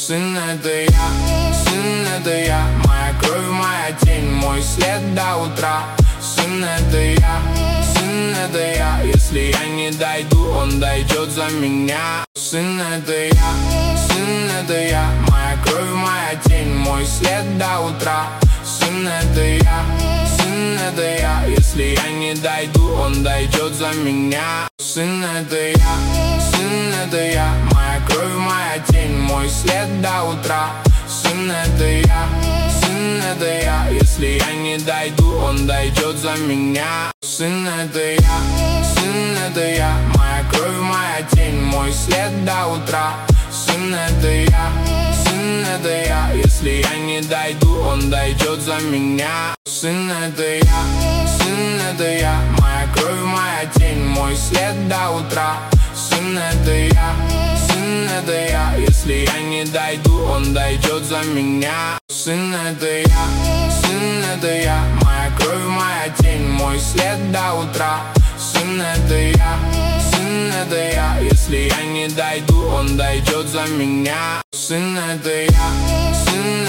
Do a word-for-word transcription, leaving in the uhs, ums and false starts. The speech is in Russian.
Сын это я, сын это я, моя кровь, моя тень, мой след до утра. Сын это я, сын это я, если я не дойду, он дойдет за меня. Сын это я, сын это я, моя кровь, моя тень, мой след до утра. Сын это я, сын это я, если я не дойду, он дойдет за меня. Сын это я, сын это я, моя кровь, моя тень, мой след до утра. Сын это я, сын это я, если я не дойду, он дойдет за меня. Сын это я, сын это я, моя кровь, моя тень, мой след до утра. Сын это я, сын это я, если я не дойду, он дойдет за меня. Сын это я, сын это я, моя кровь, моя тень, мой след до утра. Сын это я, сын это я, если я не дойду, он дойдет за меня. Сын это я, сын это я, моя кровь, моя тень, мой след до утра. Сын это я, сын это я, если я не дойду, он дойдет за меня. Сын это я, сын